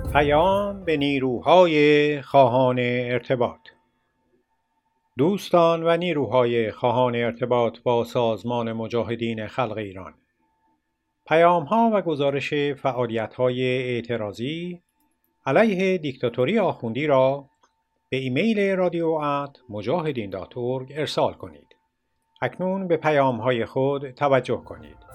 پیام به نیروهای خواهان ارتباط. دوستان و نیروهای خواهان ارتباط با سازمان مجاهدین خلق ایران، پیام‌ها و گزارش فعالیت‌های اعتراضی علیه دیکتاتوری آخوندی را به ایمیل radio@mujahedin.org ارسال کنید. اکنون به پیام‌های خود توجه کنید.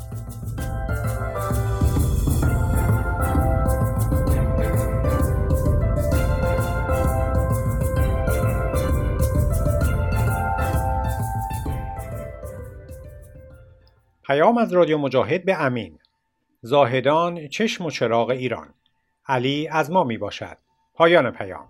پیام از رادیو مجاهد به امین: زاهدان چشم و چراغ ایران. علی از ما می باشد. پایان پیام.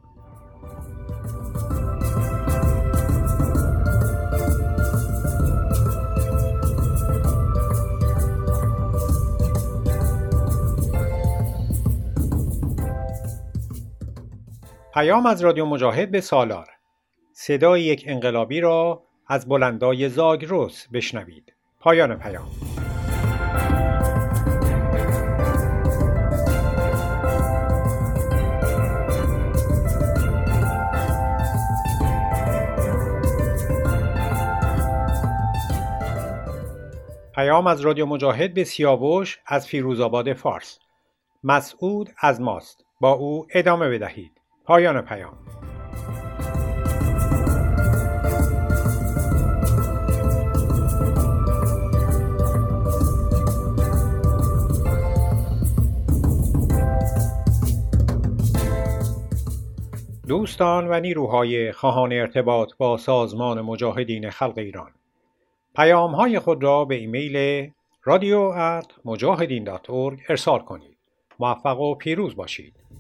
پیام از رادیو مجاهد به سالار: صدای یک انقلابی را از بلندای زاگرس بشنوید. پایان پیام. پیام از رادیو مجاهد به سیاوش از فیروزآباد فارس: مسعود از ماست، با او ادامه بدهید. پایان پیام. دوستان و نیروهای خواهان ارتباط با سازمان مجاهدین خلق ایران، پیام‌های خود را به ایمیل radio@mujahedin.org ارسال کنید. موفق و پیروز باشید.